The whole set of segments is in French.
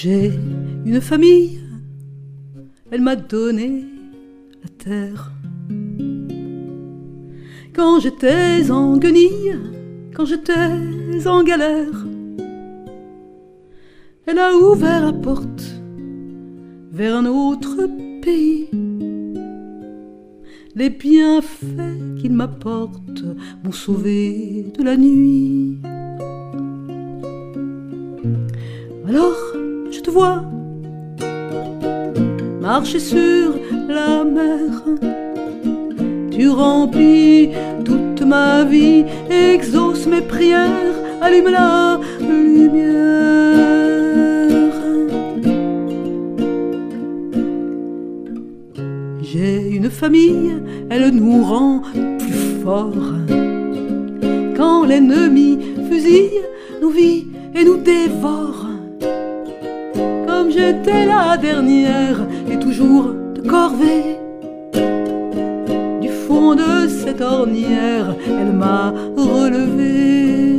J'ai une famille, elle m'a donné la terre. Quand j'étais en guenille, quand j'étais en galère, elle a ouvert la porte vers un autre pays. Les bienfaits qu'il m'apporte m'ont sauvé de la nuit. Alors je te vois marcher sur la mer. Tu remplis toute ma vie, exauce mes prières, allume la lumière. J'ai une famille, elle nous rend plus forts. Quand l'ennemi fusille nos vies et nous dévore, comme j'étais la dernière et toujours de corvée, du fond de cette ornière, elle m'a relevé.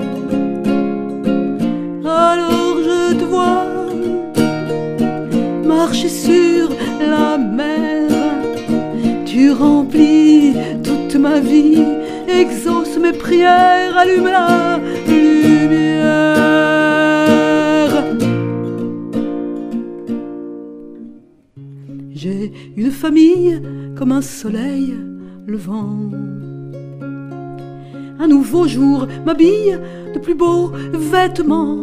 Alors je te vois marcher sur la mer. Tu remplis toute ma vie, exauce mes prières, allume la lumière. J'ai une famille comme un soleil levant. Un nouveau jour m'habille de plus beaux vêtements.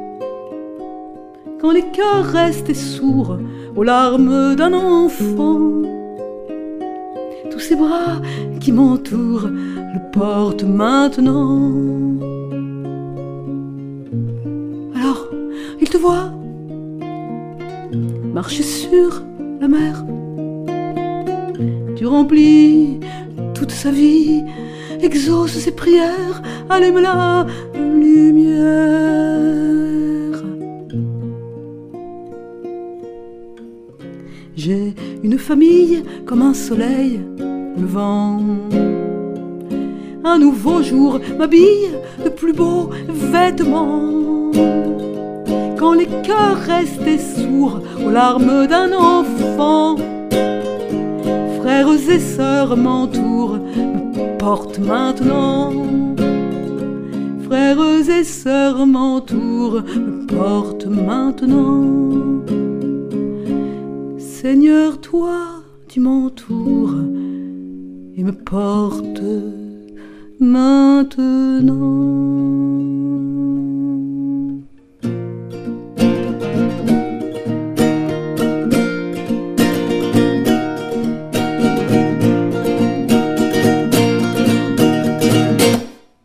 Quand les cœurs restaient sourds aux larmes d'un enfant, tous ces bras qui m'entourent le portent maintenant. Alors, il te voit marcher sur la mer. Tu remplis toute sa vie, exauce ses prières, allume la lumière. J'ai une famille comme un soleil levant. Un nouveau jour m'habille de plus beaux vêtements. Quand les cœurs restaient sourds aux larmes d'un enfant, frères et sœurs m'entourent, me portent maintenant. Frères et sœurs m'entourent, me portent maintenant. Seigneur, toi, tu m'entoures et me portes maintenant.